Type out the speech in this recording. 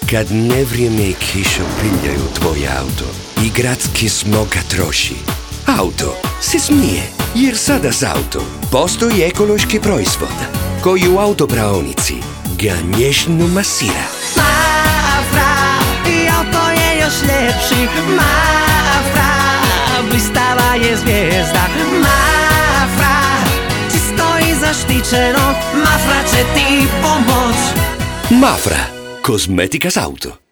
Kad nevrijeme i kiša piljaju tvoje auto i gradski smog ga troši, auto se smije, jer sada za auto postoji ekološki proizvod koji u autopraonici ga nježno masira. Mafra, i auto je još ljepši. Mafra, blistava je zvijezda. Mafra, čisto i zaštićeno. Mafra će ti pomoć. Mafra, kozmetika za auto.